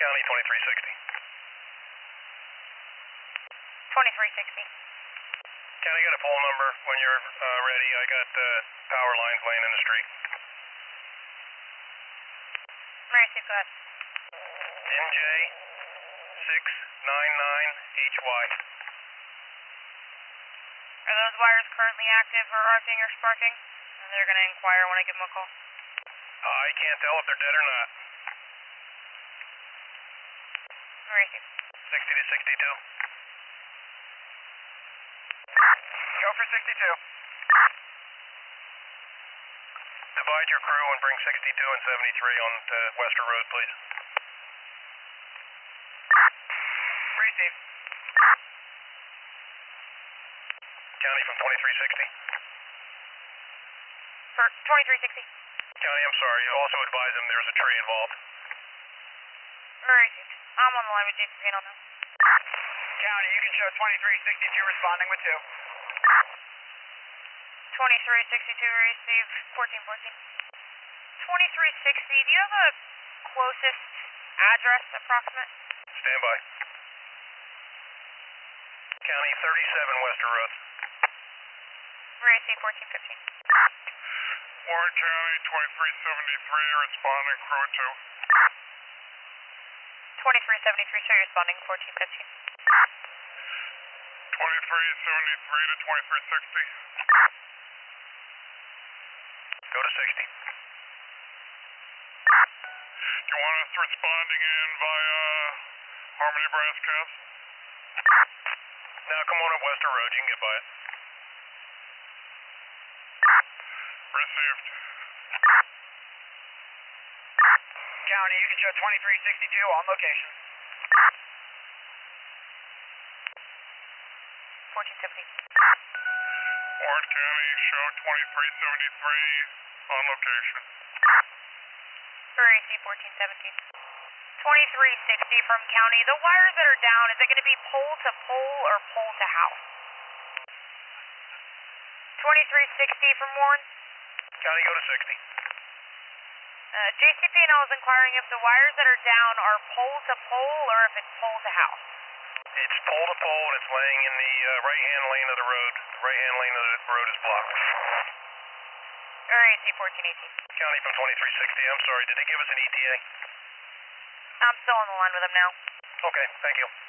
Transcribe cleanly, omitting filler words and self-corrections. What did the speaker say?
County 2360. 2360. County, got a pole number when you're ready. I got power lines laying in the street. Receive, go ahead. NJ 699HY. Are those wires currently active or arcing or sparking? They're going to inquire when I give them a call. I can't tell if they're dead or not. Receive. 60 to 62. Go for 62. Divide your crew and bring 62 and 73 on to Western Road, please. Receive. County from 2360. For 2360. County, I'm sorry. Also advise them there's a tree involved. Received. I'm on the line with Jason Pano now. County, you can show 2362 responding with 2. 2362 receive 1414. 2360, do you have a closest address approximate? Stand by. County 37 Western Road. Receive 1415. Warren County 2373 responding crew 2. 2373, sir, responding 1415. 2373 to 2360. Go to 60. Do you want us responding in via Harmony Brass Cabs? Now come on up Western Road, you can get by it. Received. County, you can show 2362 on location. 1417. Warren County, show 2373 on location. Receive 1417. 2360 from county. The wires that are down, is it going to be pole to pole or pole to house? 2360 from Warren. County, go to 60. JCP&L is inquiring if the wires that are down are pole to pole or if it's pole to house. It's pole to pole and it's laying in the right-hand lane of the road. The right-hand lane of the road is blocked. Receive 1418. County from 2360, I'm sorry, did they give us an ETA? I'm still on the line with them now. Okay, thank you.